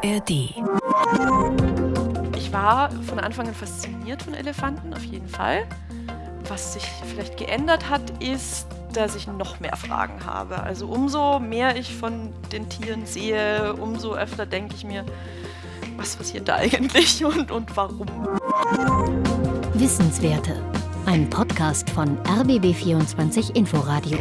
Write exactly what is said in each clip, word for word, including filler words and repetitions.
R D. Ich war von Anfang an fasziniert von Elefanten, auf jeden Fall. Was sich vielleicht geändert hat, ist, dass ich noch mehr Fragen habe. Also umso mehr ich von den Tieren sehe, umso öfter denke ich mir, was passiert da eigentlich und, und warum? Wissenswerte. Ein Podcast von R B B vierundzwanzig Inforadio.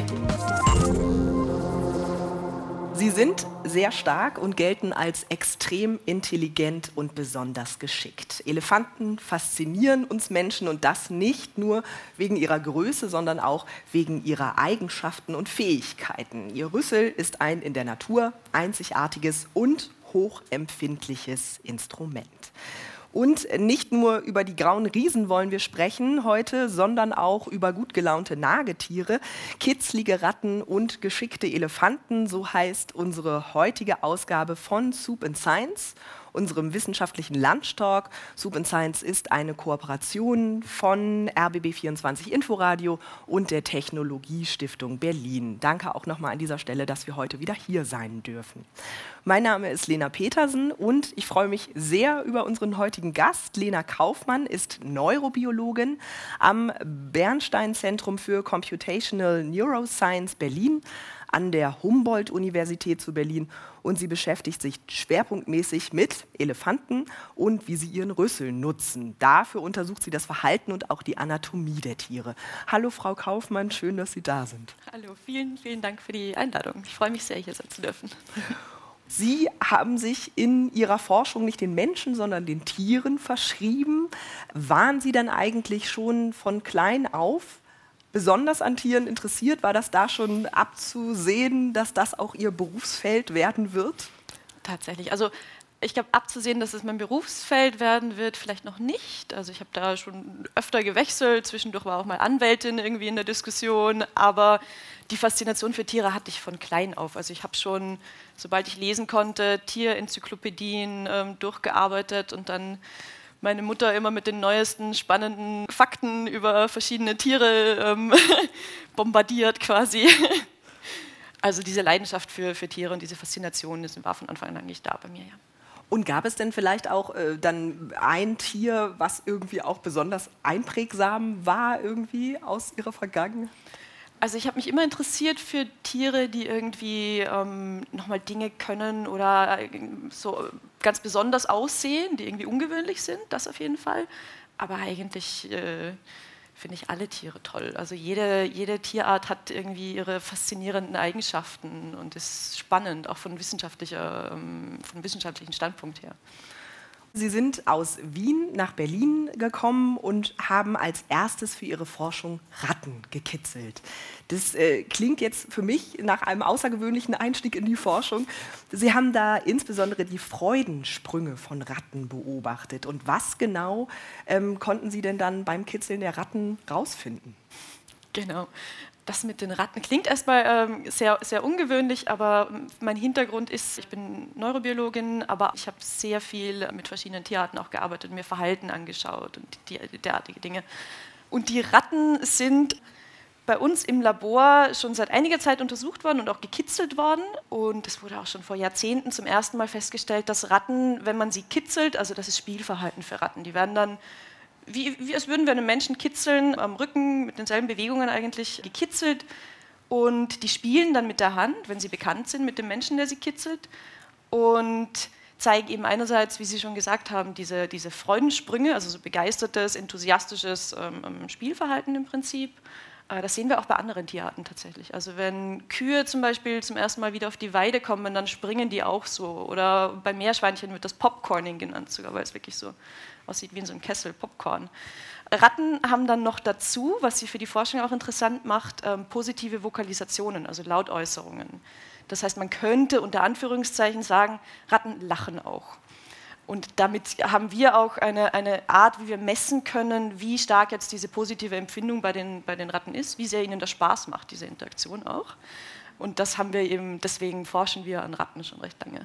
Sie sind sehr stark und gelten als extrem intelligent und besonders geschickt. Elefanten faszinieren uns Menschen und das nicht nur wegen ihrer Größe, sondern auch wegen ihrer Eigenschaften und Fähigkeiten. Ihr Rüssel ist ein in der Natur einzigartiges und hochempfindliches Instrument. Und nicht nur über die grauen Riesen wollen wir sprechen heute, sondern auch über gut gelaunte Nagetiere, kitzlige Ratten und geschickte Elefanten. So heißt unsere heutige Ausgabe von Soup and Science, unserem wissenschaftlichen Lunchtalk. Soup and Science ist eine Kooperation von R B B vierundzwanzig Inforadio und der Technologiestiftung Berlin. Danke auch nochmal an dieser Stelle, dass wir heute wieder hier sein dürfen. Mein Name ist Lena Petersen und ich freue mich sehr über unseren heutigen Gast. Lena Kaufmann ist Neurobiologin am Bernstein-Zentrum für Computational Neuroscience Berlin an der Humboldt-Universität zu Berlin und sie beschäftigt sich schwerpunktmäßig mit Elefanten und wie sie ihren Rüssel nutzen. Dafür untersucht sie das Verhalten und auch die Anatomie der Tiere. Hallo Frau Kaufmann, schön, dass Sie da sind. Hallo, vielen, vielen Dank für die Einladung. Ich freue mich sehr, hier sein zu dürfen. Sie haben sich in Ihrer Forschung nicht den Menschen, sondern den Tieren verschrieben. Waren Sie dann eigentlich schon von klein auf besonders an Tieren interessiert? War das da schon abzusehen, dass das auch Ihr Berufsfeld werden wird? Tatsächlich. Also ich glaube, abzusehen, dass es mein Berufsfeld werden wird, vielleicht noch nicht. Also ich habe da schon öfter gewechselt. Zwischendurch war auch mal Anwältin irgendwie in der Diskussion. Aber die Faszination für Tiere hatte ich von klein auf. Also ich habe schon, sobald ich lesen konnte, Tierenzyklopädien ähm, durchgearbeitet und dann meine Mutter immer mit den neuesten spannenden Fakten über verschiedene Tiere ähm, bombardiert quasi. Also diese Leidenschaft für, für Tiere und diese Faszination, das war von Anfang an eigentlich da bei mir, ja. Und gab es denn vielleicht auch äh, dann ein Tier, was irgendwie auch besonders einprägsam war irgendwie aus Ihrer Vergangenheit? Also ich habe mich immer interessiert für Tiere, die irgendwie ähm, nochmal Dinge können oder so ganz besonders aussehen, die irgendwie ungewöhnlich sind, das auf jeden Fall. Aber eigentlich äh, finde ich alle Tiere toll. Also jede, jede Tierart hat irgendwie ihre faszinierenden Eigenschaften und ist spannend, auch von, wissenschaftlicher, ähm, von wissenschaftlichen Standpunkt her. Sie sind aus Wien nach Berlin gekommen und haben als erstes für Ihre Forschung Ratten gekitzelt. Das äh, klingt jetzt für mich nach einem außergewöhnlichen Einstieg in die Forschung. Sie haben da insbesondere die Freudensprünge von Ratten beobachtet. Und was genau ähm, konnten Sie denn dann beim Kitzeln der Ratten rausfinden? Genau. Das mit den Ratten klingt erstmal ähm, sehr, sehr ungewöhnlich, aber mein Hintergrund ist, ich bin Neurobiologin, aber ich habe sehr viel mit verschiedenen Tierarten auch gearbeitet, mir Verhalten angeschaut und die, derartige Dinge. Und die Ratten sind bei uns im Labor schon seit einiger Zeit untersucht worden und auch gekitzelt worden. Und es wurde auch schon vor Jahrzehnten zum ersten Mal festgestellt, dass Ratten, wenn man sie kitzelt, also das ist Spielverhalten für Ratten, die werden dann Wie, wie als würden wir einen Menschen kitzeln, am Rücken mit denselben Bewegungen eigentlich gekitzelt und die spielen dann mit der Hand, wenn sie bekannt sind mit dem Menschen, der sie kitzelt und zeigen eben einerseits, wie Sie schon gesagt haben, diese, diese Freudensprünge, also so begeistertes, enthusiastisches ähm, Spielverhalten im Prinzip. Äh, das sehen wir auch bei anderen Tierarten tatsächlich. Also wenn Kühe zum Beispiel zum ersten Mal wieder auf die Weide kommen, dann springen die auch so. Oder bei Meerschweinchen wird das Popcorning genannt sogar, weil es wirklich so aussieht wie in so einem Kessel Popcorn. Ratten haben dann noch dazu, was sie für die Forschung auch interessant macht, ähm, positive Vokalisationen, also Lautäußerungen. Das heißt, man könnte unter Anführungszeichen sagen, Ratten lachen auch. Und damit haben wir auch eine, eine Art, wie wir messen können, wie stark jetzt diese positive Empfindung bei den, bei den Ratten ist, wie sehr ihnen das Spaß macht, diese Interaktion auch. Und das haben wir eben, deswegen forschen wir an Ratten schon recht lange.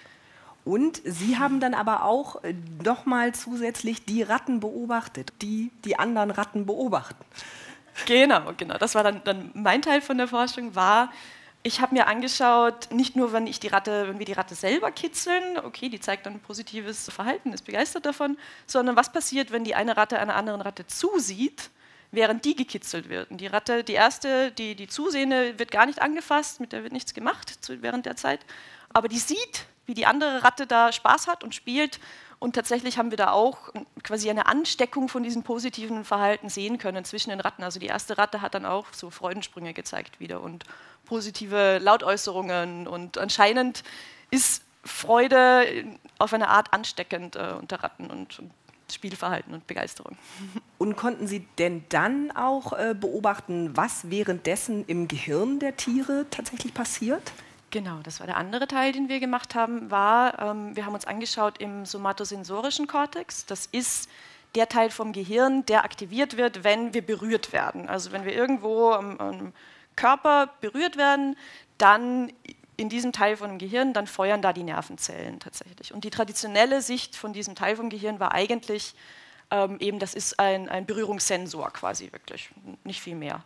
Und Sie haben dann aber auch nochmal zusätzlich die Ratten beobachtet, die die anderen Ratten beobachten. Genau, genau. Das war dann, dann mein Teil von der Forschung, war Ich habe mir angeschaut, nicht nur, wenn, ich die Ratte, wenn wir die Ratte selber kitzeln, okay, die zeigt dann ein positives Verhalten, ist begeistert davon, sondern was passiert, wenn die eine Ratte einer anderen Ratte zusieht, während die gekitzelt wird. Und die Ratte, die erste, die, die Zusehende, wird gar nicht angefasst, mit der wird nichts gemacht während der Zeit, aber die sieht, wie die andere Ratte da Spaß hat und spielt. Und tatsächlich haben wir da auch quasi eine Ansteckung von diesem positiven Verhalten sehen können zwischen den Ratten. Also die erste Ratte hat dann auch so Freudensprünge gezeigt wieder und positive Lautäußerungen. Und anscheinend ist Freude auf eine Art ansteckend äh, unter Ratten und, und Spielverhalten und Begeisterung. Und konnten Sie denn dann auch äh, beobachten, was währenddessen im Gehirn der Tiere tatsächlich passiert? Genau, das war der andere Teil, den wir gemacht haben, war, ähm, wir haben uns angeschaut im somatosensorischen Kortex. Das ist der Teil vom Gehirn, der aktiviert wird, wenn wir berührt werden. Also wenn wir irgendwo am, am Körper berührt werden, dann in diesem Teil vom Gehirn, dann feuern da die Nervenzellen tatsächlich. Und die traditionelle Sicht von diesem Teil vom Gehirn war eigentlich ähm, eben, das ist ein, ein Berührungssensor quasi wirklich, nicht viel mehr.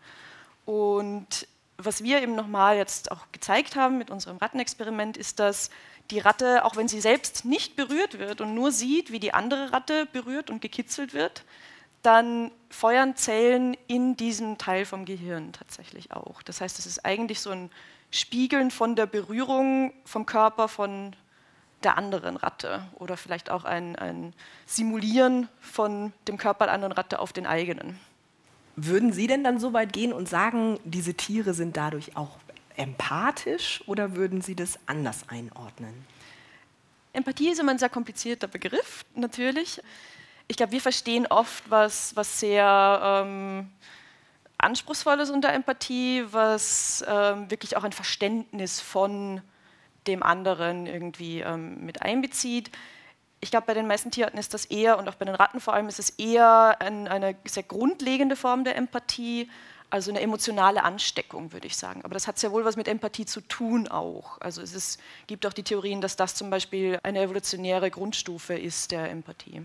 Und was wir eben nochmal jetzt auch gezeigt haben mit unserem Rattenexperiment, ist, dass die Ratte, auch wenn sie selbst nicht berührt wird und nur sieht, wie die andere Ratte berührt und gekitzelt wird, dann feuern Zellen in diesem Teil vom Gehirn tatsächlich auch. Das heißt, es ist eigentlich so ein Spiegeln von der Berührung vom Körper von der anderen Ratte oder vielleicht auch ein, ein Simulieren von dem Körper der anderen Ratte auf den eigenen. Würden Sie denn dann so weit gehen und sagen, diese Tiere sind dadurch auch empathisch oder würden Sie das anders einordnen? Empathie ist immer ein sehr komplizierter Begriff, natürlich. Ich glaube, wir verstehen oft was, was sehr ähm, Anspruchsvolles unter Empathie, was ähm, wirklich auch ein Verständnis von dem anderen irgendwie ähm, mit einbezieht. Ich glaube, bei den meisten Tierarten ist das eher, und auch bei den Ratten vor allem, ist es eher ein, eine sehr grundlegende Form der Empathie, also eine emotionale Ansteckung, würde ich sagen. Aber das hat sehr wohl was mit Empathie zu tun auch. Also es ist, gibt auch die Theorien, dass das zum Beispiel eine evolutionäre Grundstufe ist der Empathie.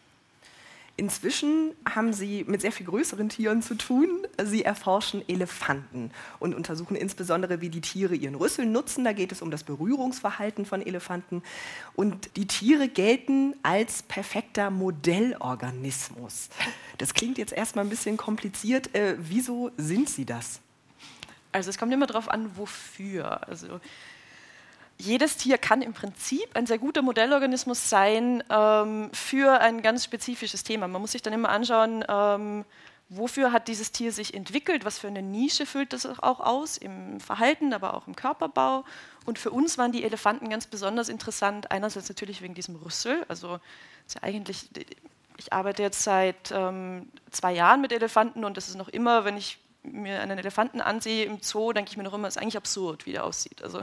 Inzwischen haben Sie mit sehr viel größeren Tieren zu tun. Sie erforschen Elefanten und untersuchen insbesondere, wie die Tiere ihren Rüssel nutzen. Da geht es um das Berührungsverhalten von Elefanten. Und die Tiere gelten als perfekter Modellorganismus. Das klingt jetzt erstmal ein bisschen kompliziert. Äh, wieso sind sie das? Also es kommt immer darauf an, wofür. Also jedes Tier kann im Prinzip ein sehr guter Modellorganismus sein ähm, für ein ganz spezifisches Thema. Man muss sich dann immer anschauen, ähm, wofür hat dieses Tier sich entwickelt, was für eine Nische füllt das auch aus, im Verhalten, aber auch im Körperbau. Und für uns waren die Elefanten ganz besonders interessant, einerseits natürlich wegen diesem Rüssel. Also ist ja eigentlich, ich arbeite jetzt seit ähm, zwei Jahren mit Elefanten und das ist noch immer, wenn ich mir einen Elefanten ansehe im Zoo, denke ich mir noch immer, es ist eigentlich absurd, wie der aussieht. Also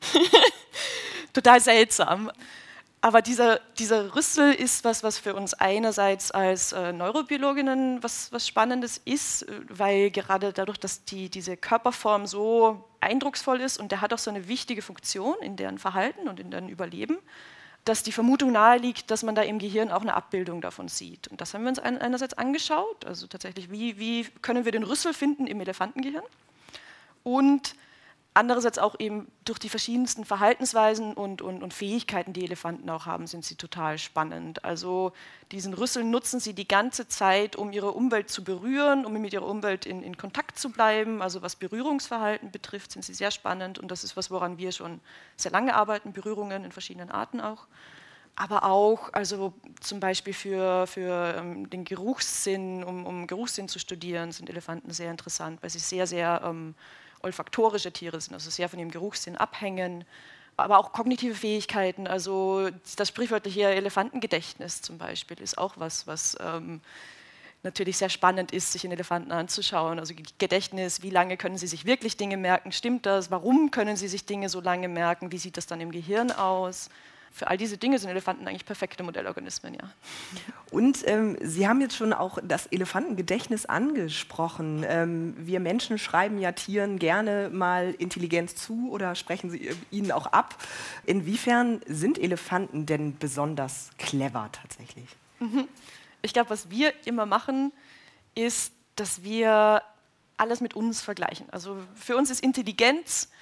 total seltsam. Aber dieser, dieser Rüssel ist was, was für uns einerseits als äh, Neurobiologinnen was, was Spannendes ist, weil gerade dadurch, dass die, diese Körperform so eindrucksvoll ist und der hat auch so eine wichtige Funktion in deren Verhalten und in deren Überleben, dass die Vermutung naheliegt, dass man da im Gehirn auch eine Abbildung davon sieht. Und das haben wir uns einerseits angeschaut, also tatsächlich, wie, wie können wir den Rüssel finden im Elefantengehirn und andererseits auch eben durch die verschiedensten Verhaltensweisen und, und, und Fähigkeiten, die Elefanten auch haben, sind sie total spannend. Also diesen Rüssel nutzen sie die ganze Zeit, um ihre Umwelt zu berühren, um mit ihrer Umwelt in, in Kontakt zu bleiben. Also was Berührungsverhalten betrifft, sind sie sehr spannend und das ist was, woran wir schon sehr lange arbeiten, Berührungen in verschiedenen Arten auch. Aber auch also zum Beispiel für, für ähm, den Geruchssinn, um, um Geruchssinn zu studieren, sind Elefanten sehr interessant, weil sie sehr, sehr ähm, olfaktorische Tiere sind, also sehr von ihrem Geruchssinn abhängen, aber auch kognitive Fähigkeiten, also das sprichwörtliche Elefantengedächtnis zum Beispiel ist auch was, was ähm, natürlich sehr spannend ist, sich in Elefanten anzuschauen. Also Gedächtnis, wie lange können sie sich wirklich Dinge merken, stimmt das, warum können sie sich Dinge so lange merken, wie sieht das dann im Gehirn aus? Für all diese Dinge sind Elefanten eigentlich perfekte Modellorganismen, ja. Und ähm, Sie haben jetzt schon auch das Elefantengedächtnis angesprochen. Ähm, wir Menschen schreiben ja Tieren gerne mal Intelligenz zu oder sprechen sie ihnen auch ab. Inwiefern sind Elefanten denn besonders clever tatsächlich? Mhm. Ich glaube, was wir immer machen, ist, dass wir alles mit uns vergleichen. Also für uns ist Intelligenz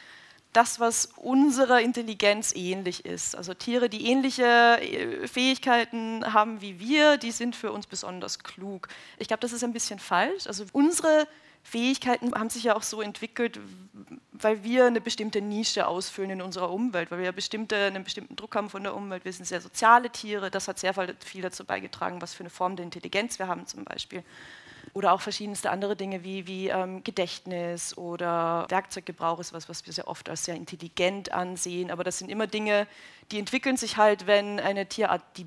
das, was unserer Intelligenz ähnlich ist. Also Tiere, die ähnliche Fähigkeiten haben wie wir, die sind für uns besonders klug. Ich glaube, das ist ein bisschen falsch. Also unsere Fähigkeiten haben sich ja auch so entwickelt, weil wir eine bestimmte Nische ausfüllen in unserer Umwelt, weil wir ja bestimmte, einen bestimmten Druck haben von der Umwelt. Wir sind sehr soziale Tiere, das hat sehr viel dazu beigetragen, was für eine Form der Intelligenz wir haben zum Beispiel. Oder auch verschiedenste andere Dinge wie, wie ähm, Gedächtnis oder Werkzeuggebrauch ist was, was wir sehr oft als sehr intelligent ansehen. Aber das sind immer Dinge, die entwickeln sich halt, wenn eine Tierart die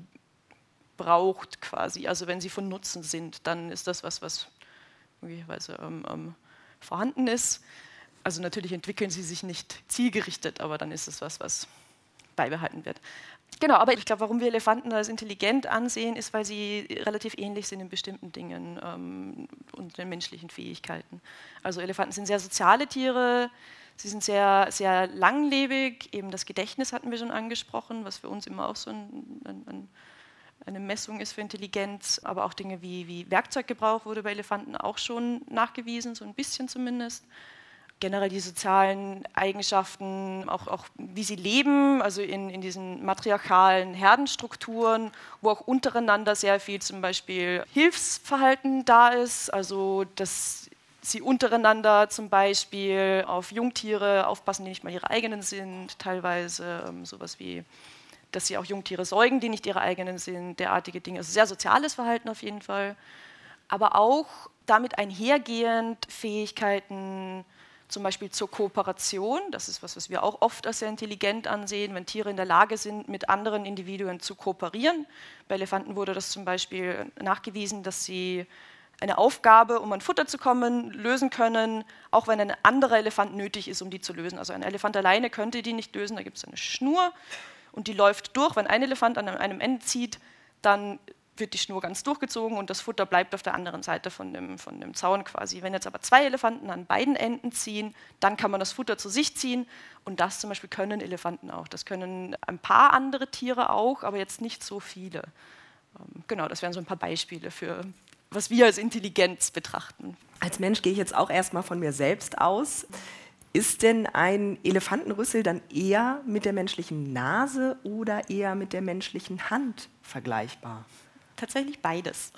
braucht quasi. Also wenn sie von Nutzen sind, dann ist das was, was möglicherweise ähm, ähm, vorhanden ist. Also natürlich entwickeln sie sich nicht zielgerichtet, aber dann ist es was, was beibehalten wird. Genau, aber ich glaube, warum wir Elefanten als intelligent ansehen, ist, weil sie relativ ähnlich sind in bestimmten Dingen ähm, und den menschlichen Fähigkeiten. Also Elefanten sind sehr soziale Tiere, sie sind sehr, sehr langlebig, eben das Gedächtnis hatten wir schon angesprochen, was für uns immer auch so ein, ein, ein, eine Messung ist für Intelligenz, aber auch Dinge wie, wie Werkzeuggebrauch wurde bei Elefanten auch schon nachgewiesen, so ein bisschen zumindest. Generell die sozialen Eigenschaften, auch, auch wie sie leben, also in, in diesen matriarchalen Herdenstrukturen, wo auch untereinander sehr viel zum Beispiel Hilfsverhalten da ist, also dass sie untereinander zum Beispiel auf Jungtiere aufpassen, die nicht mal ihre eigenen sind, teilweise ähm, sowas wie, dass sie auch Jungtiere säugen, die nicht ihre eigenen sind, derartige Dinge, also sehr soziales Verhalten auf jeden Fall, aber auch damit einhergehend Fähigkeiten, zum Beispiel zur Kooperation, das ist was, was wir auch oft als sehr intelligent ansehen, wenn Tiere in der Lage sind, mit anderen Individuen zu kooperieren. Bei Elefanten wurde das zum Beispiel nachgewiesen, dass sie eine Aufgabe, um an Futter zu kommen, lösen können, auch wenn ein anderer Elefant nötig ist, um die zu lösen. Also ein Elefant alleine könnte die nicht lösen, da gibt es eine Schnur und die läuft durch. Wenn ein Elefant an einem Ende zieht, dann wird die Schnur ganz durchgezogen und das Futter bleibt auf der anderen Seite von dem, von dem Zaun quasi. Wenn jetzt aber zwei Elefanten an beiden Enden ziehen, dann kann man das Futter zu sich ziehen und das zum Beispiel können Elefanten auch. Das können ein paar andere Tiere auch, aber jetzt nicht so viele. Genau, das wären so ein paar Beispiele für, was wir als Intelligenz betrachten. Als Mensch gehe ich jetzt auch erstmal von mir selbst aus. Ist denn ein Elefantenrüssel dann eher mit der menschlichen Nase oder eher mit der menschlichen Hand vergleichbar? Tatsächlich beides.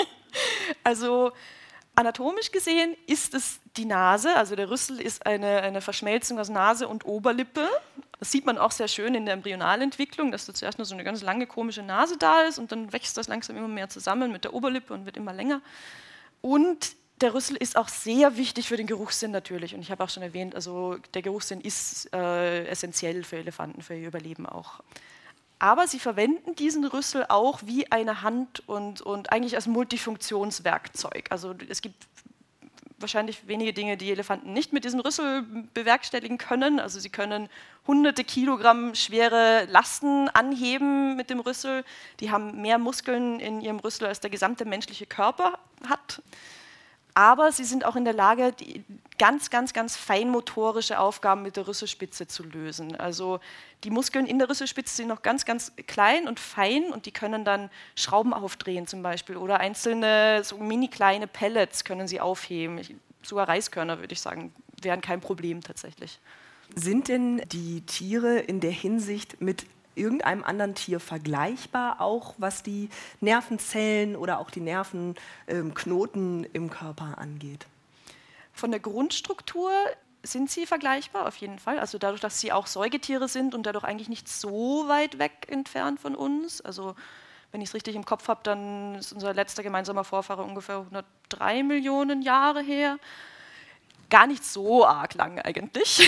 Also anatomisch gesehen ist es die Nase, also der Rüssel ist eine, eine Verschmelzung aus Nase und Oberlippe. Das sieht man auch sehr schön in der Embryonalentwicklung, dass da zuerst nur so eine ganz lange komische Nase da ist und dann wächst das langsam immer mehr zusammen mit der Oberlippe und wird immer länger. Und der Rüssel ist auch sehr wichtig für den Geruchssinn natürlich. Und ich habe auch schon erwähnt, also der Geruchssinn ist äh, essentiell für Elefanten, für ihr Überleben auch. Aber sie verwenden diesen Rüssel auch wie eine Hand und, und eigentlich als Multifunktionswerkzeug. Also es gibt wahrscheinlich wenige Dinge, die Elefanten nicht mit diesem Rüssel bewerkstelligen können. Also sie können hunderte Kilogramm schwere Lasten anheben mit dem Rüssel. Die haben mehr Muskeln in ihrem Rüssel, als der gesamte menschliche Körper hat. Aber sie sind auch in der Lage, die ganz, ganz, ganz feinmotorische Aufgaben mit der Rüsselspitze zu lösen. Also die Muskeln in der Rüsselspitze sind noch ganz, ganz klein und fein und die können dann Schrauben aufdrehen zum Beispiel oder einzelne so mini kleine Pellets können sie aufheben. Ich, sogar Reiskörner, würde ich sagen, wären kein Problem tatsächlich. Sind denn die Tiere in der Hinsicht mit irgendeinem anderen Tier vergleichbar, auch was die Nervenzellen oder auch die Nervenknoten im Körper angeht? Von der Grundstruktur sind sie vergleichbar, auf jeden Fall. Also dadurch, dass sie auch Säugetiere sind und dadurch eigentlich nicht so weit weg entfernt von uns. Also wenn ich es richtig im Kopf habe, dann ist unser letzter gemeinsamer Vorfahre ungefähr hundertdrei Millionen Jahre her. Gar nicht so arg lang eigentlich.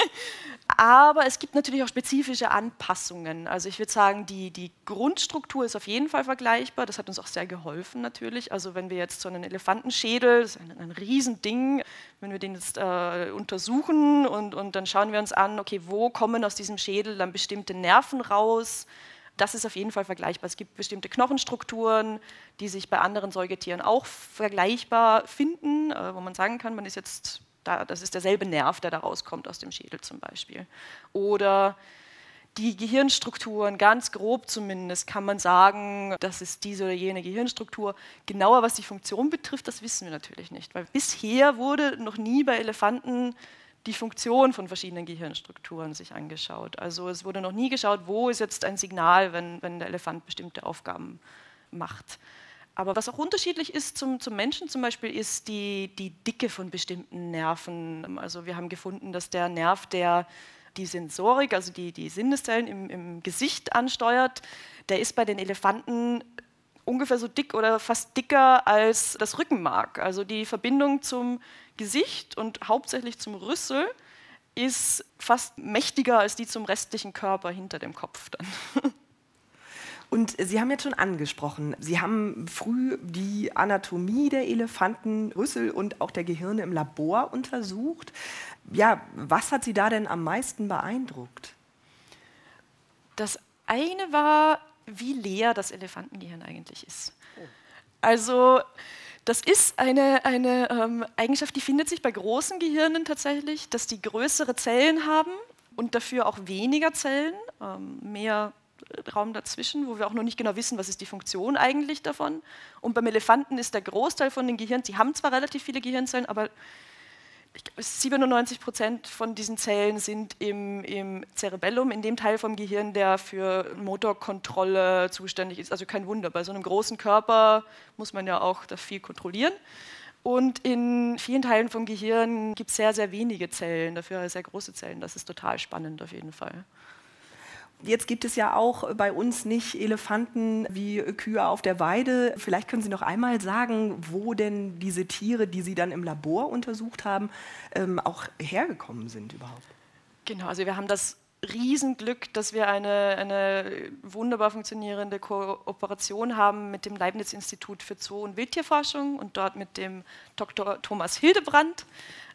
Aber es gibt natürlich auch spezifische Anpassungen. Also ich würde sagen, die, die Grundstruktur ist auf jeden Fall vergleichbar. Das hat uns auch sehr geholfen natürlich. Also wenn wir jetzt so einen Elefantenschädel, das ist ein, ein Riesending, wenn wir den jetzt äh, untersuchen und, und dann schauen wir uns an, okay, wo kommen aus diesem Schädel dann bestimmte Nerven raus? Das ist auf jeden Fall vergleichbar. Es gibt bestimmte Knochenstrukturen, die sich bei anderen Säugetieren auch vergleichbar finden, äh, wo man sagen kann, man ist jetzt Da, das ist derselbe Nerv, der da rauskommt aus dem Schädel zum Beispiel. Oder die Gehirnstrukturen, ganz grob zumindest, kann man sagen, das ist diese oder jene Gehirnstruktur. Genauer, was die Funktion betrifft, das wissen wir natürlich nicht. Weil bisher wurde noch nie bei Elefanten die Funktion von verschiedenen Gehirnstrukturen sich angeschaut. Also es wurde noch nie geschaut, wo ist jetzt ein Signal, wenn, wenn der Elefant bestimmte Aufgaben macht. Aber was auch unterschiedlich ist zum, zum Menschen zum Beispiel, ist die, die Dicke von bestimmten Nerven. Also wir haben gefunden, dass der Nerv, der die Sensorik, also die, die Sinneszellen im, im Gesicht ansteuert, der ist bei den Elefanten ungefähr so dick oder fast dicker als das Rückenmark. Also die Verbindung zum Gesicht und hauptsächlich zum Rüssel ist fast mächtiger als die zum restlichen Körper hinter dem Kopf dann. Und Sie haben jetzt schon angesprochen, Sie haben früh die Anatomie der Elefanten, Rüssel und auch der Gehirne im Labor untersucht. Ja, was hat Sie da denn am meisten beeindruckt? Das eine war, wie leer das Elefantengehirn eigentlich ist. Also das ist eine, eine ähm, Eigenschaft, die findet sich bei großen Gehirnen tatsächlich, dass die größere Zellen haben und dafür auch weniger Zellen, ähm, mehr Raum dazwischen, wo wir auch noch nicht genau wissen, was ist die Funktion eigentlich davon. Und beim Elefanten ist der Großteil von den Gehirnen, sie haben zwar relativ viele Gehirnzellen, aber ich glaube, siebenundneunzig Prozent von diesen Zellen sind im, im Cerebellum, in dem Teil vom Gehirn, der für Motorkontrolle zuständig ist. Also kein Wunder, bei so einem großen Körper muss man ja auch da viel kontrollieren. Und in vielen Teilen vom Gehirn gibt es sehr, sehr wenige Zellen, dafür sehr große Zellen. Das ist total spannend auf jeden Fall. Jetzt gibt es ja auch bei uns nicht Elefanten wie Kühe auf der Weide. Vielleicht können Sie noch einmal sagen, wo denn diese Tiere, die Sie dann im Labor untersucht haben, ähm, auch hergekommen sind überhaupt. Genau, also wir haben das Riesenglück, dass wir eine, eine wunderbar funktionierende Kooperation haben mit dem Leibniz-Institut für Zoo- und Wildtierforschung und dort mit dem Doktor Thomas Hildebrandt,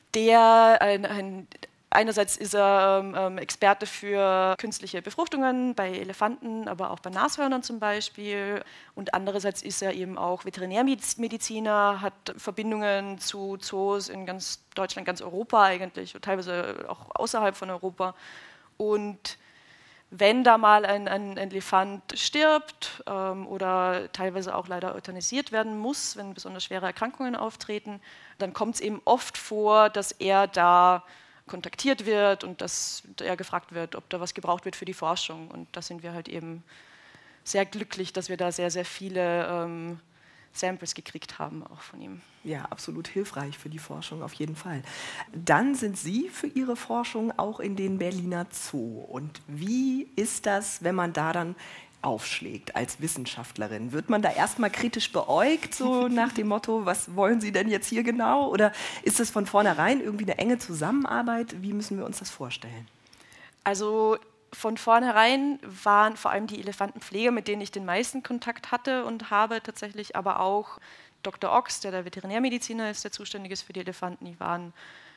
der ein, ein einerseits ist er ähm, Experte für künstliche Befruchtungen bei Elefanten, aber auch bei Nashörnern zum Beispiel. Und andererseits ist er eben auch Veterinärmediziner, hat Verbindungen zu Zoos in ganz Deutschland, ganz Europa eigentlich, und teilweise auch außerhalb von Europa. Und wenn da mal ein, ein Elefant stirbt ähm, oder teilweise auch leider euthanasiert werden muss, wenn besonders schwere Erkrankungen auftreten, dann kommt es eben oft vor, dass er da kontaktiert wird und dass er gefragt wird, ob da was gebraucht wird für die Forschung. Und da sind wir halt eben sehr glücklich, dass wir da sehr, sehr viele ähm, Samples gekriegt haben, auch von ihm. Ja, absolut hilfreich für die Forschung, auf jeden Fall. Dann sind Sie für Ihre Forschung auch in den Berliner Zoo. Und wie ist das, wenn man da dann aufschlägt als Wissenschaftlerin? Wird man da erstmal kritisch beäugt, so nach dem Motto, was wollen Sie denn jetzt hier genau? Oder ist das von vornherein irgendwie eine enge Zusammenarbeit? Wie müssen wir uns das vorstellen? Also von vornherein waren vor allem die Elefantenpfleger, mit denen ich den meisten Kontakt hatte und habe tatsächlich, aber auch Doktor Ochs, der der Veterinärmediziner ist, der zuständig ist für die Elefanten, die waren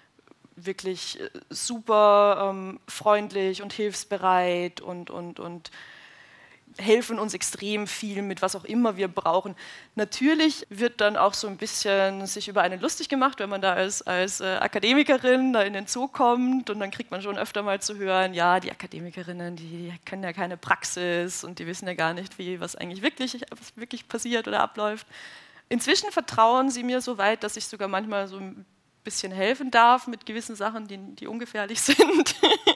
wirklich super ähm, freundlich und hilfsbereit und, und, und helfen uns extrem viel mit was auch immer wir brauchen. Natürlich wird dann auch so ein bisschen sich über einen lustig gemacht, wenn man da als, als äh, Akademikerin da in den Zoo kommt, und dann kriegt man schon öfter mal zu hören, ja, die Akademikerinnen, die können ja keine Praxis und die wissen ja gar nicht, wie was eigentlich wirklich, was wirklich passiert oder abläuft. Inzwischen vertrauen sie mir so weit, dass ich sogar manchmal so ein bisschen helfen darf mit gewissen Sachen, die, die ungefährlich sind.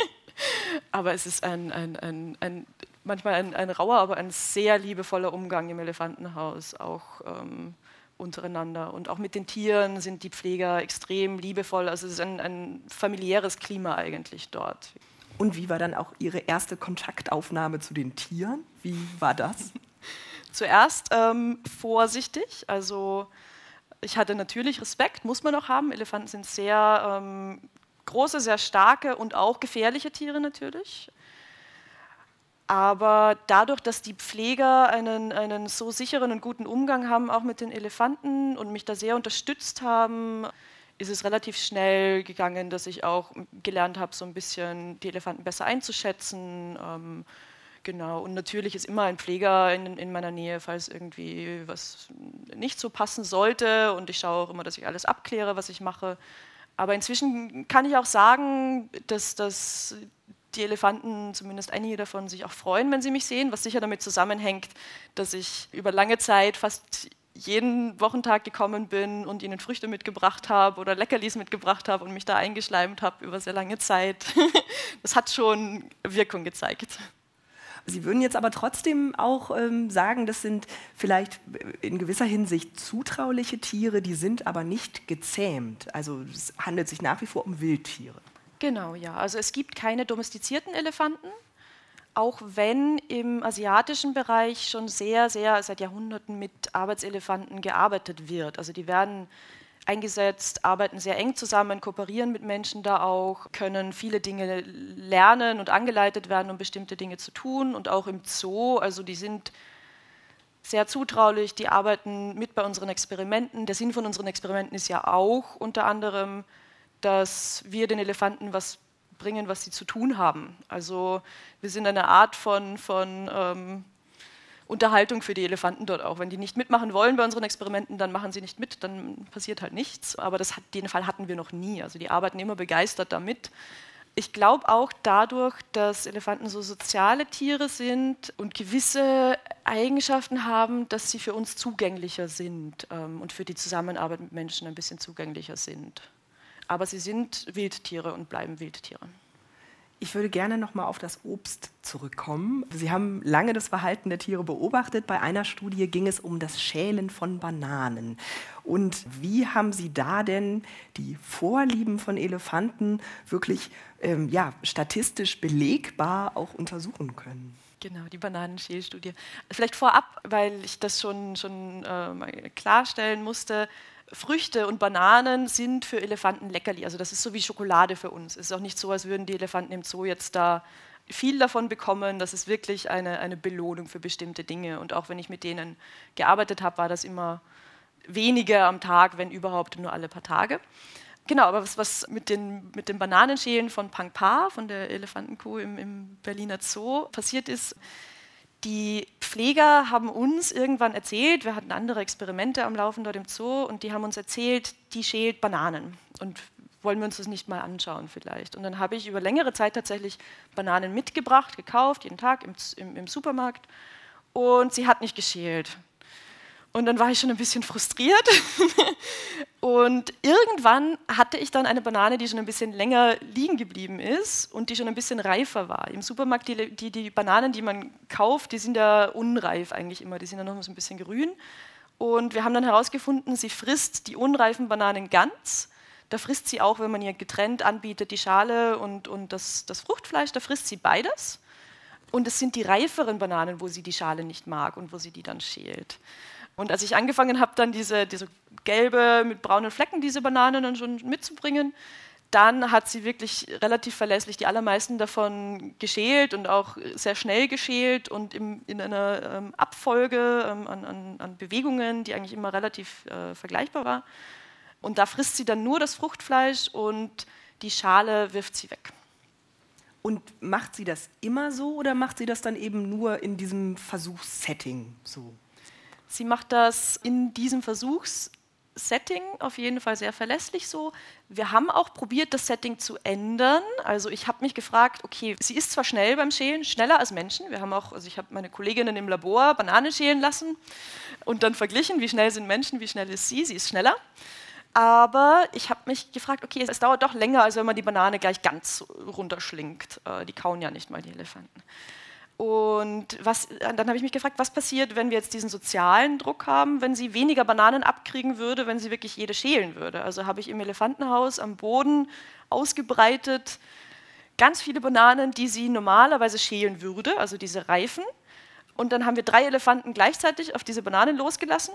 Aber es ist ein, ein, ein, ein manchmal ein, ein rauer, aber ein sehr liebevoller Umgang im Elefantenhaus, auch ähm, untereinander. Und auch mit den Tieren sind die Pfleger extrem liebevoll. Also es ist ein, ein familiäres Klima eigentlich dort. Und wie war dann auch Ihre erste Kontaktaufnahme zu den Tieren? Wie war das? Zuerst ähm, vorsichtig. Also ich hatte natürlich Respekt, muss man auch haben. Elefanten sind sehr ähm, große, sehr starke und auch gefährliche Tiere natürlich. Aber dadurch, dass die Pfleger einen, einen so sicheren und guten Umgang haben, auch mit den Elefanten, und mich da sehr unterstützt haben, ist es relativ schnell gegangen, dass ich auch gelernt habe, so ein bisschen die Elefanten besser einzuschätzen. Ähm, genau. Und natürlich ist immer ein Pfleger in, in meiner Nähe, falls irgendwie was nicht so passen sollte. Und ich schaue auch immer, dass ich alles abkläre, was ich mache. Aber inzwischen kann ich auch sagen, dass das die Elefanten, zumindest einige davon, sich auch freuen, wenn sie mich sehen, was sicher damit zusammenhängt, dass ich über lange Zeit fast jeden Wochentag gekommen bin und ihnen Früchte mitgebracht habe oder Leckerlis mitgebracht habe und mich da eingeschleimt habe über sehr lange Zeit. Das hat schon Wirkung gezeigt. Sie würden jetzt aber trotzdem auch ähm, sagen, das sind vielleicht in gewisser Hinsicht zutrauliche Tiere, die sind aber nicht gezähmt. Also es handelt sich nach wie vor um Wildtiere. Genau, ja. Also es gibt keine domestizierten Elefanten, auch wenn im asiatischen Bereich schon sehr, sehr seit Jahrhunderten mit Arbeitselefanten gearbeitet wird. Also die werden eingesetzt, arbeiten sehr eng zusammen, kooperieren mit Menschen da auch, können viele Dinge lernen und angeleitet werden, um bestimmte Dinge zu tun. Und auch im Zoo, also die sind sehr zutraulich, die arbeiten mit bei unseren Experimenten. Der Sinn von unseren Experimenten ist ja auch unter anderem, dass wir den Elefanten was bringen, was sie zu tun haben. Also wir sind eine Art von, von ähm, Unterhaltung für die Elefanten dort auch. Wenn die nicht mitmachen wollen bei unseren Experimenten, dann machen sie nicht mit, dann passiert halt nichts. Aber das hat, den Fall hatten wir noch nie. Also die arbeiten immer begeistert damit. Ich glaube auch dadurch, dass Elefanten so soziale Tiere sind und gewisse Eigenschaften haben, dass sie für uns zugänglicher sind ähm, und für die Zusammenarbeit mit Menschen ein bisschen zugänglicher sind. Aber sie sind Wildtiere und bleiben Wildtiere. Ich würde gerne noch mal auf das Obst zurückkommen. Sie haben lange das Verhalten der Tiere beobachtet. Bei einer Studie ging es um das Schälen von Bananen. Und wie haben Sie da denn die Vorlieben von Elefanten wirklich ähm, ja, statistisch belegbar auch untersuchen können? Genau, die Bananenschälstudie. Vielleicht vorab, weil ich das schon, schon äh, mal klarstellen musste. Früchte und Bananen sind für Elefanten Leckerli. Also das ist so wie Schokolade für uns. Es ist auch nicht so, als würden die Elefanten im Zoo jetzt da viel davon bekommen. Das ist wirklich eine, eine Belohnung für bestimmte Dinge. Und auch wenn ich mit denen gearbeitet habe, war das immer weniger am Tag, wenn überhaupt nur alle paar Tage. Genau, aber was, was mit, den, mit den Bananenschälen von Pang Pa, von der Elefantenkuh im, im Berliner Zoo passiert ist, die Pfleger haben uns irgendwann erzählt, wir hatten andere Experimente am Laufen dort im Zoo und die haben uns erzählt, die schält Bananen und wollen wir uns das nicht mal anschauen vielleicht. Und dann habe ich über längere Zeit tatsächlich Bananen mitgebracht, gekauft, jeden Tag im, im, im Supermarkt und sie hat nicht geschält. Und dann war ich schon ein bisschen frustriert. Und irgendwann hatte ich dann eine Banane, die schon ein bisschen länger liegen geblieben ist und die schon ein bisschen reifer war. Im Supermarkt, die, die, die Bananen, die man kauft, die sind ja unreif eigentlich immer. Die sind ja noch so ein bisschen grün. Und wir haben dann herausgefunden, sie frisst die unreifen Bananen ganz. Da frisst sie auch, wenn man ihr getrennt anbietet, die Schale und, und das, das Fruchtfleisch, da frisst sie beides. Und es sind die reiferen Bananen, wo sie die Schale nicht mag und wo sie die dann schält. Und als ich angefangen habe, dann diese, diese gelbe mit braunen Flecken, diese Bananen dann schon mitzubringen, dann hat sie wirklich relativ verlässlich die allermeisten davon geschält und auch sehr schnell geschält und im, in einer ähm, Abfolge ähm, an, an, an Bewegungen, die eigentlich immer relativ äh, vergleichbar war. Und da frisst sie dann nur das Fruchtfleisch und die Schale wirft sie weg. Und macht sie das immer so oder macht sie das dann eben nur in diesem Versuchssetting so? Sie macht das in diesem Versuchssetting auf jeden Fall sehr verlässlich so. Wir haben auch probiert, das Setting zu ändern. Also ich habe mich gefragt, okay, sie ist zwar schnell beim Schälen, schneller als Menschen. Wir haben auch, also ich habe meine Kolleginnen im Labor Bananen schälen lassen und dann verglichen, wie schnell sind Menschen, wie schnell ist sie. Sie ist schneller. Aber ich habe mich gefragt, okay, es dauert doch länger, als wenn man die Banane gleich ganz runterschlingt. Die kauen ja nicht mal, die Elefanten. Und was, dann habe ich mich gefragt, was passiert, wenn wir jetzt diesen sozialen Druck haben, wenn sie weniger Bananen abkriegen würde, wenn sie wirklich jede schälen würde. Also habe ich im Elefantenhaus am Boden ausgebreitet ganz viele Bananen, die sie normalerweise schälen würde, also diese Reifen. Und dann haben wir drei Elefanten gleichzeitig auf diese Bananen losgelassen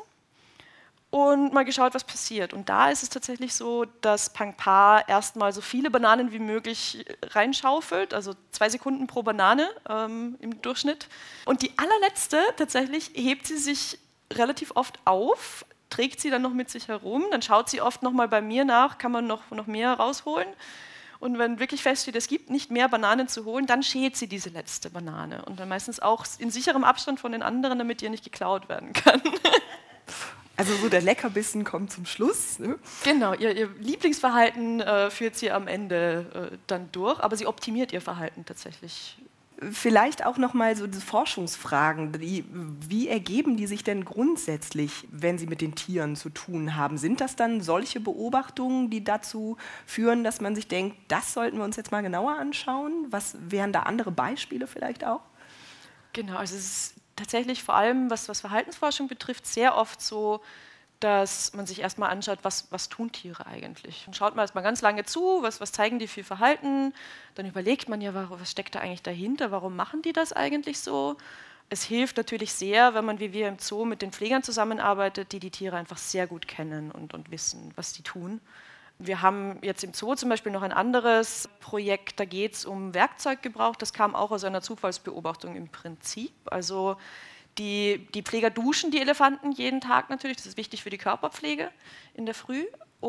und mal geschaut, was passiert. Und da ist es tatsächlich so, dass Pang Pa erstmal so viele Bananen wie möglich reinschaufelt, also zwei Sekunden pro Banane ähm, im Durchschnitt. Und die allerletzte tatsächlich hebt sie sich relativ oft auf, trägt sie dann noch mit sich herum, dann schaut sie oft noch mal bei mir nach, kann man noch, noch mehr rausholen. Und wenn wirklich feststeht, es gibt nicht mehr Bananen zu holen, dann schält sie diese letzte Banane. Und dann meistens auch in sicherem Abstand von den anderen, damit ihr nicht geklaut werden kann. Also so der Leckerbissen kommt zum Schluss. Ne? Genau, ihr, ihr Lieblingsverhalten äh, führt sie am Ende äh, dann durch, aber sie optimiert ihr Verhalten tatsächlich. Vielleicht auch noch mal so die Forschungsfragen. Die, wie ergeben die sich denn grundsätzlich, wenn Sie mit den Tieren zu tun haben? Sind das dann solche Beobachtungen, die dazu führen, dass man sich denkt, das sollten wir uns jetzt mal genauer anschauen? Was wären da andere Beispiele vielleicht auch? Genau, also es ist tatsächlich vor allem, was, was Verhaltensforschung betrifft, sehr oft so, dass man sich erstmal anschaut, was, was tun Tiere eigentlich. Dann schaut man erstmal ganz lange zu, was, was zeigen die für Verhalten. Dann überlegt man ja, was steckt da eigentlich dahinter, warum machen die das eigentlich so? Es hilft natürlich sehr, wenn man wie wir im Zoo mit den Pflegern zusammenarbeitet, die die Tiere einfach sehr gut kennen und, und wissen, was die tun. Wir haben jetzt im Zoo zum Beispiel noch ein anderes Projekt, da geht es um Werkzeuggebrauch. Das kam auch aus einer Zufallsbeobachtung im Prinzip. Also Die, die Pfleger duschen die Elefanten jeden Tag natürlich, das ist wichtig für die Körperpflege in der Früh.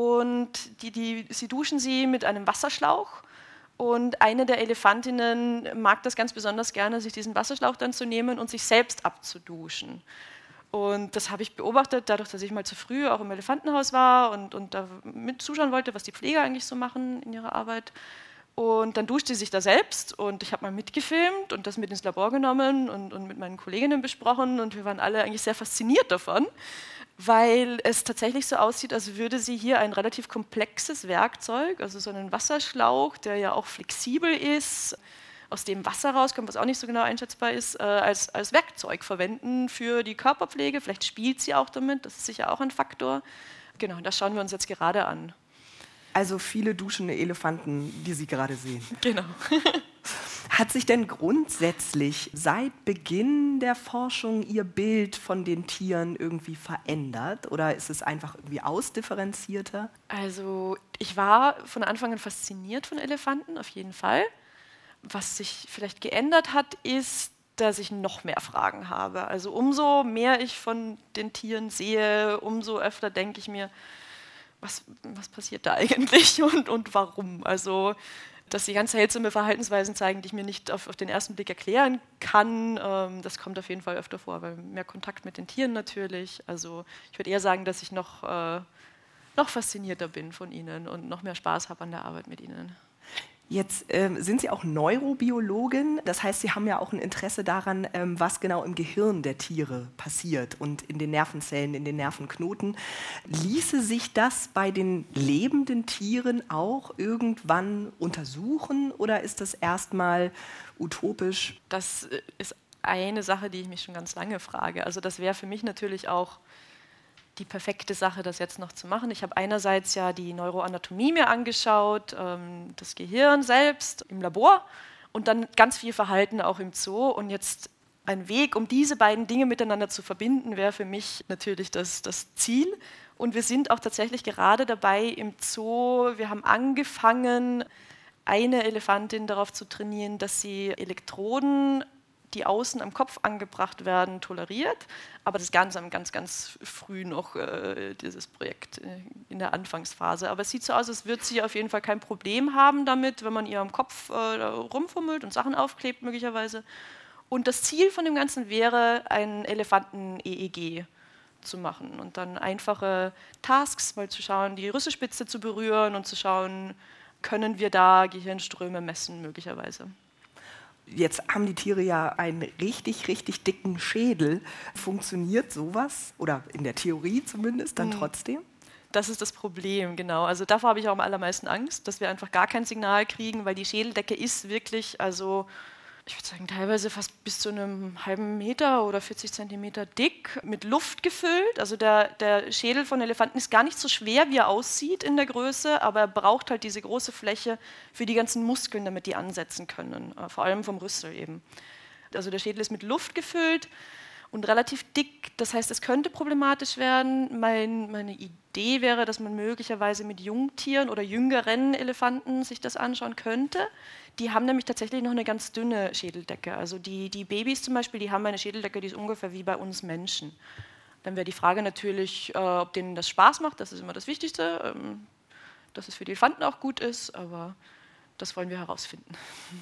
Und die, die, sie duschen sie mit einem Wasserschlauch. Und eine der Elefantinnen mag das ganz besonders gerne, sich diesen Wasserschlauch dann zu nehmen und sich selbst abzuduschen. Und das habe ich beobachtet, dadurch, dass ich mal zu früh auch im Elefantenhaus war und, und da mit zuschauen wollte, was die Pfleger eigentlich so machen in ihrer Arbeit. Und dann duscht sie sich da selbst und ich habe mal mitgefilmt und das mit ins Labor genommen und, und mit meinen Kolleginnen besprochen und wir waren alle eigentlich sehr fasziniert davon, weil es tatsächlich so aussieht, als würde sie hier ein relativ komplexes Werkzeug, also so einen Wasserschlauch, der ja auch flexibel ist, aus dem Wasser rauskommt, was auch nicht so genau einschätzbar ist, äh, als, als Werkzeug verwenden für die Körperpflege. Vielleicht spielt sie auch damit, das ist sicher auch ein Faktor. Genau, das schauen wir uns jetzt gerade an. Also viele duschende Elefanten, die Sie gerade sehen. Genau. Hat sich denn grundsätzlich seit Beginn der Forschung Ihr Bild von den Tieren irgendwie verändert? Oder ist es einfach irgendwie ausdifferenzierter? Also ich war von Anfang an fasziniert von Elefanten, auf jeden Fall. Was sich vielleicht geändert hat, ist, dass ich noch mehr Fragen habe. Also umso mehr ich von den Tieren sehe, umso öfter denke ich mir, Was, was passiert da eigentlich und, und warum? Also, dass sie ganz seltsame Verhaltensweisen zeigen, die ich mir nicht auf, auf den ersten Blick erklären kann, ähm, das kommt auf jeden Fall öfter vor, weil mehr Kontakt mit den Tieren natürlich. Also ich würde eher sagen, dass ich noch, äh, noch faszinierter bin von ihnen und noch mehr Spaß habe an der Arbeit mit ihnen. Jetzt ähm, sind Sie auch Neurobiologin, das heißt, Sie haben ja auch ein Interesse daran, ähm, was genau im Gehirn der Tiere passiert und in den Nervenzellen, in den Nervenknoten. Ließe sich das bei den lebenden Tieren auch irgendwann untersuchen oder ist das erstmal utopisch? Das ist eine Sache, die ich mich schon ganz lange frage. Also das wäre für mich natürlich auch die perfekte Sache, das jetzt noch zu machen. Ich habe einerseits ja die Neuroanatomie mir angeschaut, ähm, das Gehirn selbst im Labor und dann ganz viel Verhalten auch im Zoo. Und jetzt ein Weg, um diese beiden Dinge miteinander zu verbinden, wäre für mich natürlich das, das Ziel. Und wir sind auch tatsächlich gerade dabei im Zoo, wir haben angefangen, eine Elefantin darauf zu trainieren, dass sie Elektroden, die außen am Kopf angebracht werden, toleriert. Aber das ist ganz, ganz, ganz früh noch, äh, dieses Projekt äh, in der Anfangsphase. Aber es sieht so aus, als würde sie auf jeden Fall kein Problem haben damit, wenn man ihr am Kopf äh, rumfummelt und Sachen aufklebt möglicherweise. Und das Ziel von dem Ganzen wäre, ein Elefanten-E E G zu machen und dann einfache Tasks, mal zu schauen, die Rüsselspitze zu berühren und zu schauen, können wir da Gehirnströme messen möglicherweise. Jetzt haben die Tiere ja einen richtig, richtig dicken Schädel. Funktioniert sowas? Oder in der Theorie zumindest dann trotzdem? Das ist das Problem, genau. Also davor habe ich auch am allermeisten Angst, dass wir einfach gar kein Signal kriegen, weil die Schädeldecke ist wirklich, also ich würde sagen, teilweise fast bis zu einem halben Meter oder vierzig Zentimeter dick, mit Luft gefüllt. Also der, der Schädel von Elefanten ist gar nicht so schwer, wie er aussieht in der Größe, aber er braucht halt diese große Fläche für die ganzen Muskeln, damit die ansetzen können, vor allem vom Rüssel eben. Also der Schädel ist mit Luft gefüllt und relativ dick, das heißt, es könnte problematisch werden. Mein, meine Idee wäre, dass man möglicherweise mit Jungtieren oder jüngeren Elefanten sich das anschauen könnte. Die haben nämlich tatsächlich noch eine ganz dünne Schädeldecke. Also die, die Babys zum Beispiel, die haben eine Schädeldecke, die ist ungefähr wie bei uns Menschen. Dann wäre die Frage natürlich, äh, ob denen das Spaß macht, das ist immer das Wichtigste, ähm, dass es für die Elefanten auch gut ist, aber das wollen wir herausfinden.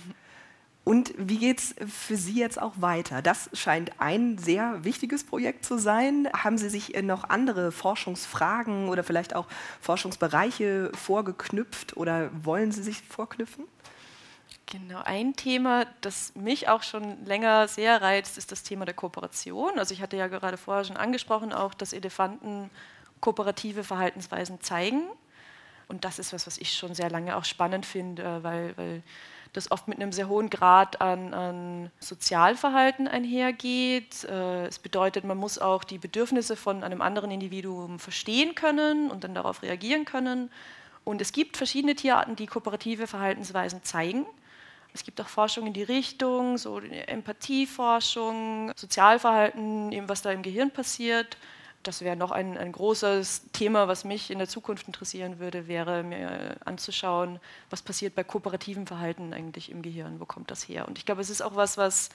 Und wie geht es für Sie jetzt auch weiter? Das scheint ein sehr wichtiges Projekt zu sein. Haben Sie sich noch andere Forschungsfragen oder vielleicht auch Forschungsbereiche vorgeknüpft oder wollen Sie sich vorknüpfen? Genau, ein Thema, das mich auch schon länger sehr reizt, ist das Thema der Kooperation. Also ich hatte ja gerade vorher schon angesprochen, auch, dass Elefanten kooperative Verhaltensweisen zeigen. Und das ist was, was ich schon sehr lange auch spannend finde, weil, weil das oft mit einem sehr hohen Grad an, an Sozialverhalten einhergeht. Es bedeutet, man muss auch die Bedürfnisse von einem anderen Individuum verstehen können und dann darauf reagieren können. Und es gibt verschiedene Tierarten, die kooperative Verhaltensweisen zeigen. Es gibt auch Forschung in die Richtung, so Empathieforschung, Sozialverhalten, eben was da im Gehirn passiert. Das wäre noch ein, ein großes Thema, was mich in der Zukunft interessieren würde, wäre mir anzuschauen, was passiert bei kooperativen Verhalten eigentlich im Gehirn, wo kommt das her? Und ich glaube, es ist auch was, was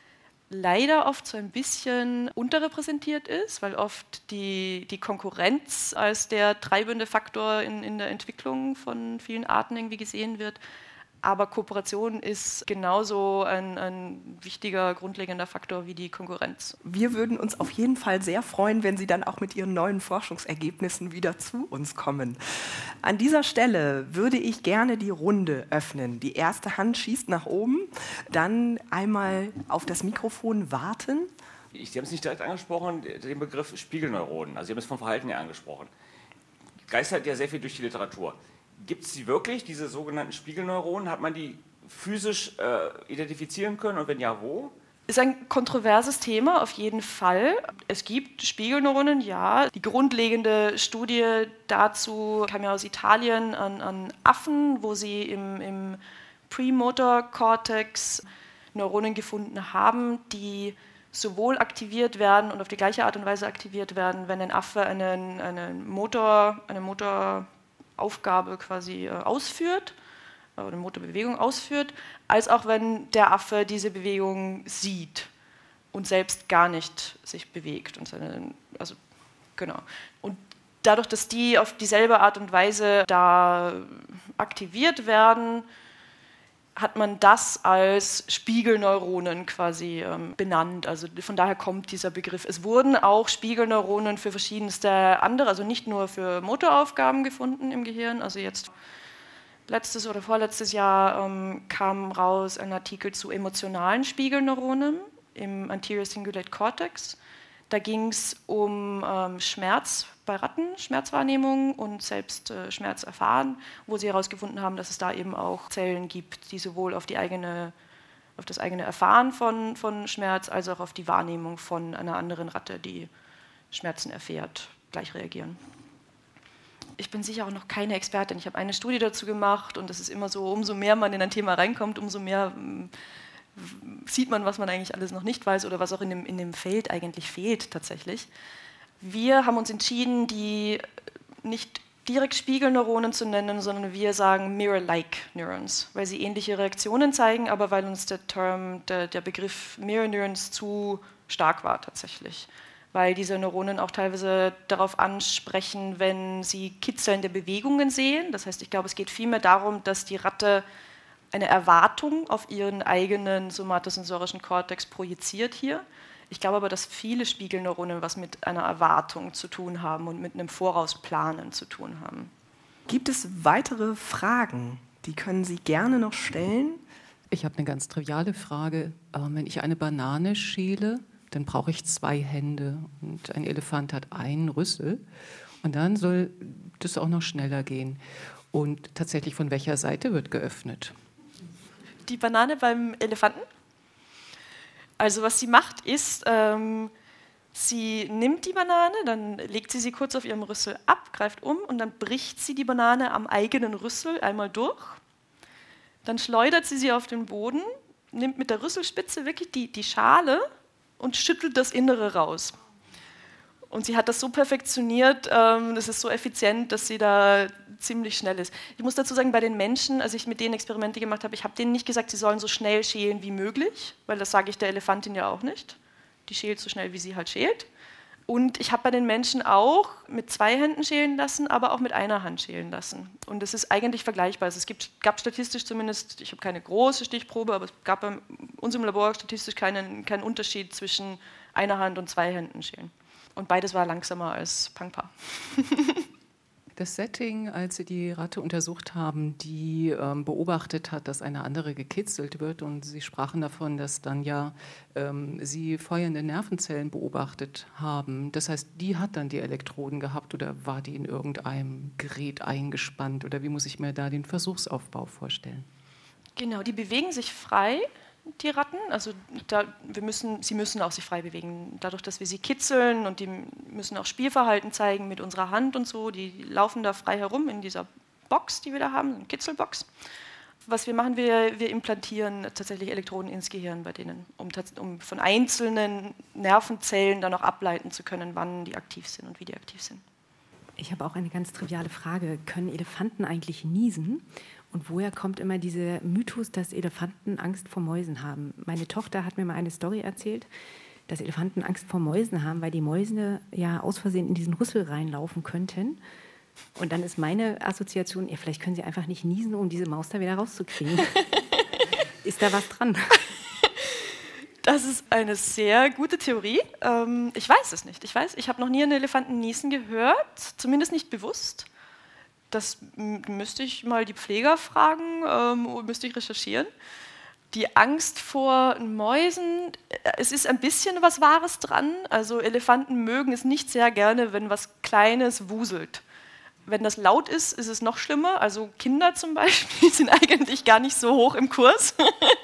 leider oft so ein bisschen unterrepräsentiert ist, weil oft die, die Konkurrenz als der treibende Faktor in, in der Entwicklung von vielen Arten irgendwie gesehen wird. Aber Kooperation ist genauso ein, ein wichtiger, grundlegender Faktor wie die Konkurrenz. Wir würden uns auf jeden Fall sehr freuen, wenn Sie dann auch mit Ihren neuen Forschungsergebnissen wieder zu uns kommen. An dieser Stelle würde ich gerne die Runde öffnen. Die erste Hand schießt nach oben, dann einmal auf das Mikrofon warten. Sie haben es nicht direkt angesprochen, den Begriff Spiegelneuronen. Also Sie haben es vom Verhalten her angesprochen. Geistert ja sehr viel durch die Literatur. Gibt es die wirklich, diese sogenannten Spiegelneuronen? Hat man die physisch äh, identifizieren können und wenn ja, wo? Ist ein kontroverses Thema, auf jeden Fall. Es gibt Spiegelneuronen, ja. Die grundlegende Studie dazu kam ja aus Italien an, an Affen, wo sie im, im Premotor Cortex Neuronen gefunden haben, die sowohl aktiviert werden und auf die gleiche Art und Weise aktiviert werden, wenn ein Affe einen, einen Motor, eine Motor Aufgabe quasi äh, ausführt, oder eine Motorbewegung ausführt, als auch wenn der Affe diese Bewegung sieht und selbst gar nicht sich bewegt. Und seine, also, genau. Und dadurch, dass die auf dieselbe Art und Weise da aktiviert werden, hat man das als Spiegelneuronen quasi ähm, benannt. Also von daher kommt dieser Begriff. Es wurden auch Spiegelneuronen für verschiedenste andere, also nicht nur für Motoraufgaben gefunden im Gehirn. Also jetzt letztes oder vorletztes Jahr ähm, kam raus ein Artikel zu emotionalen Spiegelneuronen im Anterior Cingulate Cortex. Da ging es um ähm, Schmerz bei Ratten, Schmerzwahrnehmung und selbst äh, Schmerz erfahren, wo sie herausgefunden haben, dass es da eben auch Zellen gibt, die sowohl auf, die eigene, auf das eigene Erfahren von, von Schmerz als auch auf die Wahrnehmung von einer anderen Ratte, die Schmerzen erfährt, gleich reagieren. Ich bin sicher auch noch keine Expertin. Ich habe eine Studie dazu gemacht und es ist immer so, umso mehr man in ein Thema reinkommt, umso mehr sieht man, was man eigentlich alles noch nicht weiß oder was auch in dem, in dem Feld eigentlich fehlt tatsächlich. Wir haben uns entschieden, die nicht direkt Spiegelneuronen zu nennen, sondern wir sagen Mirror-like Neurons, weil sie ähnliche Reaktionen zeigen, aber weil uns der Term, der, der Begriff Mirror Neurons zu stark war tatsächlich. Weil diese Neuronen auch teilweise darauf ansprechen, wenn sie kitzelnde Bewegungen sehen. Das heißt, ich glaube, es geht vielmehr darum, dass die Ratte eine Erwartung auf ihren eigenen somatosensorischen Kortex projiziert hier. Ich glaube aber, dass viele Spiegelneuronen was mit einer Erwartung zu tun haben und mit einem Vorausplanen zu tun haben. Gibt es weitere Fragen? Die können Sie gerne noch stellen. Ich habe eine ganz triviale Frage. Wenn ich eine Banane schäle, dann brauche ich zwei Hände und ein Elefant hat einen Rüssel und dann soll das auch noch schneller gehen. Und tatsächlich, von welcher Seite wird geöffnet? Die Banane beim Elefanten. Also was sie macht ist, ähm, sie nimmt die Banane, dann legt sie sie kurz auf ihrem Rüssel ab, greift um und dann bricht sie die Banane am eigenen Rüssel einmal durch. Dann schleudert sie sie auf den Boden, nimmt mit der Rüsselspitze wirklich die, die Schale und schüttelt das Innere raus. Und sie hat das so perfektioniert, ähm, das ist so effizient, dass sie da ziemlich schnell ist. Ich muss dazu sagen, bei den Menschen, als ich mit denen Experimente gemacht habe, ich habe denen nicht gesagt, sie sollen so schnell schälen wie möglich, weil das sage ich der Elefantin ja auch nicht. Die schält so schnell, wie sie halt schält. Und ich habe bei den Menschen auch mit zwei Händen schälen lassen, aber auch mit einer Hand schälen lassen. Und das ist eigentlich vergleichbar. Also es gibt, gab statistisch zumindest, ich habe keine große Stichprobe, aber es gab bei uns im Labor statistisch keinen, keinen Unterschied zwischen einer Hand und zwei Händen schälen. Und beides war langsamer als Pangpa. Das Setting, als Sie die Ratte untersucht haben, die ähm, beobachtet hat, dass eine andere gekitzelt wird, und Sie sprachen davon, dass dann ja ähm, Sie feuernde Nervenzellen beobachtet haben. Das heißt, die hat dann die Elektroden gehabt oder war die in irgendeinem Gerät eingespannt? Oder wie muss ich mir da den Versuchsaufbau vorstellen? Genau, die bewegen sich frei, die Ratten. Also da, wir müssen, sie müssen auch sich frei bewegen. Dadurch, dass wir sie kitzeln, und die müssen auch Spielverhalten zeigen mit unserer Hand und so, die laufen da frei herum in dieser Box, die wir da haben, eine Kitzelbox. Was wir machen, wir, wir implantieren tatsächlich Elektroden ins Gehirn bei denen, um, um von einzelnen Nervenzellen dann auch ableiten zu können, wann die aktiv sind und wie die aktiv sind. Ich habe auch eine ganz triviale Frage. Können Elefanten eigentlich niesen? Und woher kommt immer dieser Mythos, dass Elefanten Angst vor Mäusen haben? Meine Tochter hat mir mal eine Story erzählt, dass Elefanten Angst vor Mäusen haben, weil die Mäuse ja aus Versehen in diesen Rüssel reinlaufen könnten. Und dann ist meine Assoziation, ja, vielleicht können sie einfach nicht niesen, um diese Maus da wieder rauszukriegen. Ist da was dran? Das ist eine sehr gute Theorie. Ähm, ich weiß es nicht. Ich weiß, ich habe noch nie einen Elefanten niesen gehört, zumindest nicht bewusst. Das m- müsste ich mal die Pfleger fragen, ähm, müsste ich recherchieren. Die Angst vor Mäusen, es ist ein bisschen was Wahres dran. Also Elefanten mögen es nicht sehr gerne, wenn was Kleines wuselt. Wenn das laut ist, ist es noch schlimmer. Also Kinder zum Beispiel sind eigentlich gar nicht so hoch im Kurs.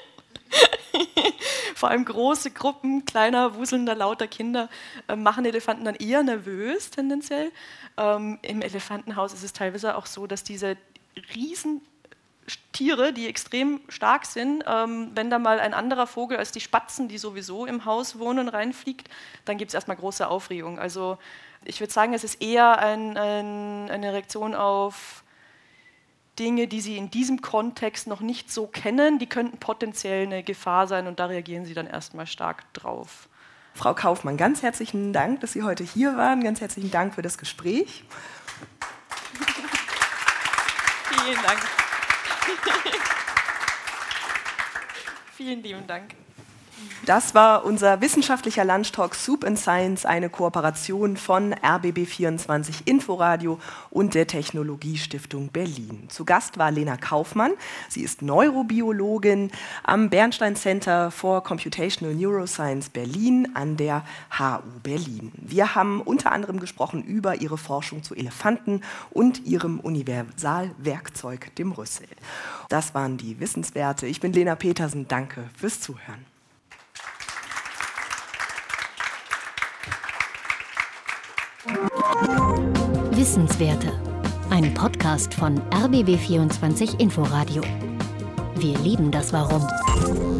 Vor allem große Gruppen kleiner, wuselnder, lauter Kinder äh, machen Elefanten dann eher nervös tendenziell. Ähm, Im Elefantenhaus ist es teilweise auch so, dass diese Riesentiere, die extrem stark sind, ähm, wenn da mal ein anderer Vogel als die Spatzen, die sowieso im Haus wohnen, reinfliegt, dann gibt es erstmal große Aufregung. Also ich würde sagen, es ist eher ein, ein, eine Reaktion auf Dinge, die sie in diesem Kontext noch nicht so kennen, die könnten potenziell eine Gefahr sein, und da reagieren sie dann erstmal stark drauf. Frau Kaufmann, ganz herzlichen Dank, dass Sie heute hier waren. Ganz herzlichen Dank für das Gespräch. Vielen Dank. Vielen lieben Dank. Das war unser wissenschaftlicher Lunchtalk Soup and Science, eine Kooperation von R B B vierundzwanzig Inforadio und der Technologiestiftung Berlin. Zu Gast war Lena Kaufmann. Sie ist Neurobiologin am Bernstein Center for Computational Neuroscience Berlin an der H U Berlin. Wir haben unter anderem gesprochen über ihre Forschung zu Elefanten und ihrem Universalwerkzeug, dem Rüssel. Das waren die Wissenswerte. Ich bin Lena Petersen. Danke fürs Zuhören. Wissenswerte. Ein Podcast von R B B vierundzwanzig Inforadio. Wir lieben das Warum.